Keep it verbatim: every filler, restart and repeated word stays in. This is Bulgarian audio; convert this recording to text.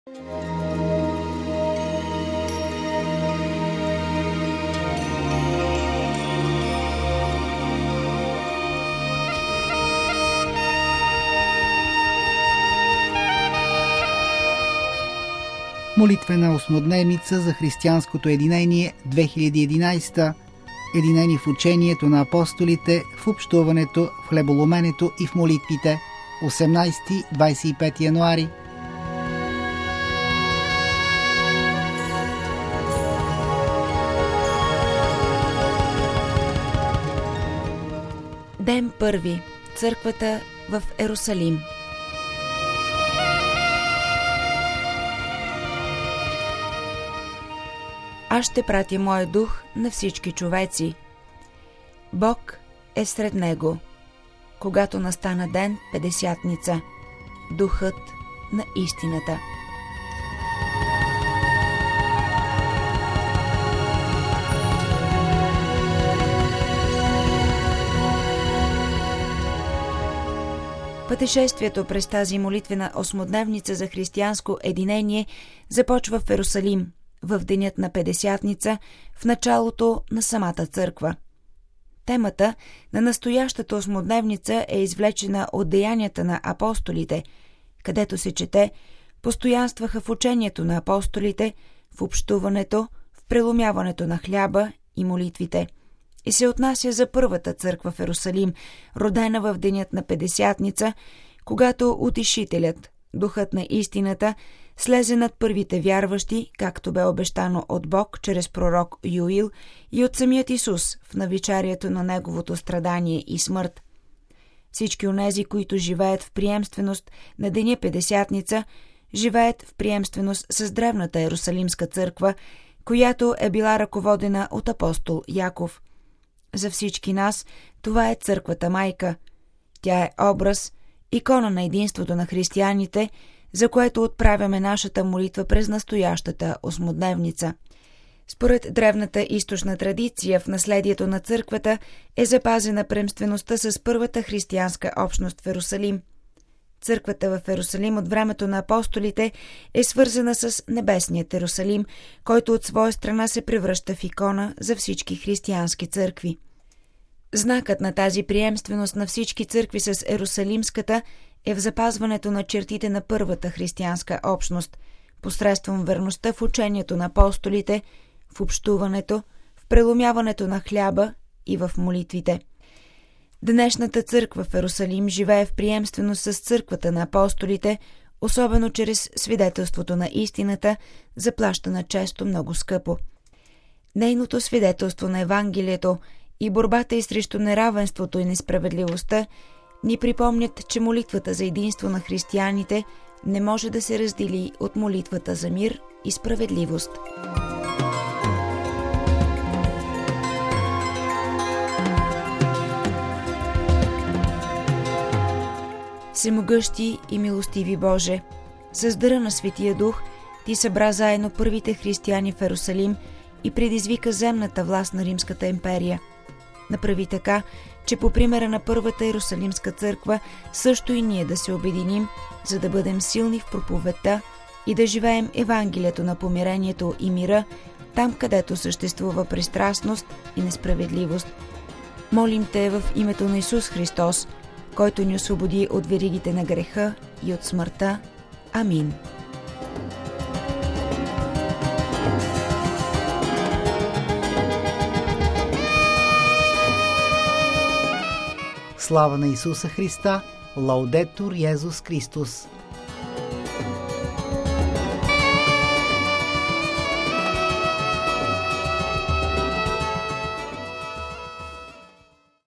Молитвена осмодневница за християнското единение две хиляди и единадесета. Единени в учението на апостолите, в общуването, в хлеболоменето и в молитвите. осемнадесети до двадесет и пети януари. Ден първи. Църквата в Ерусалим. Аз ще пратя моя дух на всички човеци. Бог е сред него. Когато настана ден Петдесятница, духът на истината. Пътешествието през тази молитвена осмодневница за християнско единение започва в Ерусалим, в денят на Петдесятница, в началото на самата църква. Темата на настоящата осмодневница е извлечена от деянията на апостолите, където се чете: постоянстваха в учението на апостолите, в общуването, в преломяването на хляба и молитвите, и се отнася за първата църква в Ерусалим, родена в денят на Петдесятница, когато Утешителят, духът на истината, слезе над първите вярващи, както бе обещано от Бог чрез пророк Юил и от самият Исус в навечерието на неговото страдание и смърт. Всички онези, които живеят в приемственост на деня Петдесятница, живеят в приемственост с древната Ерусалимска църква, която е била ръководена от апостол Яков. За всички нас това е църквата майка. Тя е образ, икона на единството на християните, за което отправяме нашата молитва през настоящата осмодневница. Според древната източна традиция, в наследието на църквата е запазена приемствеността с първата християнска общност в Ерусалим. Църквата в Ерусалим от времето на апостолите е свързана с небесният Ерусалим, който от своя страна се превръща в икона за всички християнски църкви. Знакът на тази приемственост на всички църкви с Ерусалимската е в запазването на чертите на първата християнска общност, посредством верността в учението на апостолите, в общуването, в преломяването на хляба и в молитвите. Днешната църква в Ерусалим живее в приемственост с църквата на апостолите, особено чрез свидетелството на истината, заплащана често много скъпо. Нейното свидетелство на Евангелието и борбата й срещу неравенството и несправедливостта ни припомнят, че молитвата за единство на християните не може да се раздели от молитвата за мир и справедливост. Всемогъщи и милостиви Боже, с дъра на Светия Дух Ти събра заедно първите християни в Ерусалим и предизвика земната власт на Римската империя. Направи така, че по примера на първата Ерусалимска църква също и ние да се обединим, за да бъдем силни в проповедта и да живеем Евангелието на помирението и мира там, където съществува пристрастност и несправедливост. Молим Те в името на Исус Христос, който ни освободи от веригите на греха и от смъртта. Амин. Слава на Исуса Христа! Лаудетур Йезус Христос!